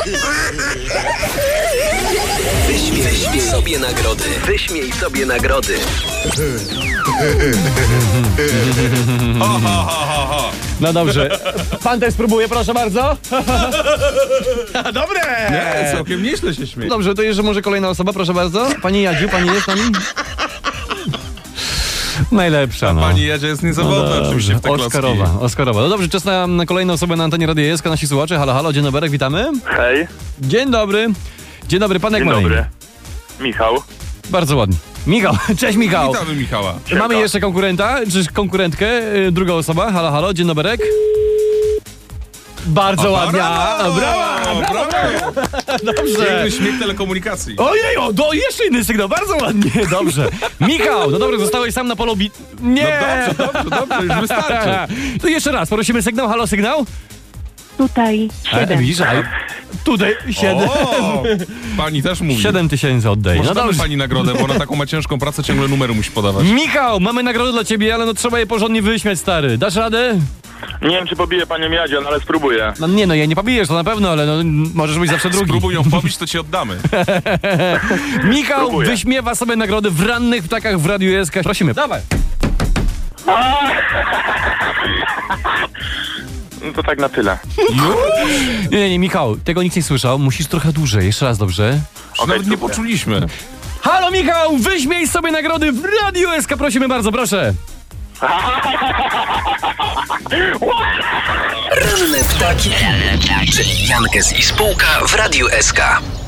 Wyśmiej sobie nagrody. Wyśmiej sobie nagrody. No dobrze. Pan też spróbuje, proszę bardzo. Dobre! Nie, całkiem nieźle się śmieje. Dobrze, to jeszcze może kolejna osoba, proszę bardzo. Pani Jadziu, pani jest z nami? Najlepsza, no. Pani Jadzia jest niezawodna oczywiście w te klocki. Oscarowa. No dobrze, czas na kolejną osobę na antenie Radia SK. Nasi słuchacze. Halo, halo, dzień dobry, witamy. Hej. Dzień dobry. Dzień dobry, pan jak ma na imię? Michał. Bardzo ładnie. Michał, cześć Michał. Witamy Michała. Mamy jeszcze konkurenta, czy konkurentkę, druga osoba. Halo, halo, dzień dobry. Bardzo ładnie. Brawo. Dobrze. Piękny śmiech telekomunikacji. Ojej, jeszcze inny sygnał, bardzo ładnie, dobrze. Michał, no dobrze, zostałeś sam na polu Nie! No dobrze, już wystarczy. To jeszcze raz, prosimy sygnał, halo, sygnał? Tutaj 7. Widzisz, tutaj 7. O, pani też mówi. 7 000 oddaję. Może No damy dobrze. pani nagrodę, bo ona taką ma ciężką pracę, ciągle numery musi podawać. Michał, mamy nagrodę dla ciebie, ale no trzeba je porządnie wyśmiać, stary. Dasz radę? Nie wiem, czy pobiję panią Jadzię, ale spróbuję. No nie, no ja nie pobijesz, to na pewno, ale no możesz być zawsze drugi. Spróbuj ją pobić, to ci oddamy. Michał Spróbuję. wyśmiewa sobie nagrody w rannych ptakach w Radiu SK. Prosimy. Dawaj. No to tak na tyle. Nie, Michał, tego nikt nie słyszał. Musisz trochę dłużej. Jeszcze raz, dobrze? Nawet nie poczuliśmy. Halo, Michał, wyśmiej sobie nagrody w Radiu SK. Prosimy bardzo, proszę. Ranne ptaki, czyli Jankes i spółka w Radiu SK.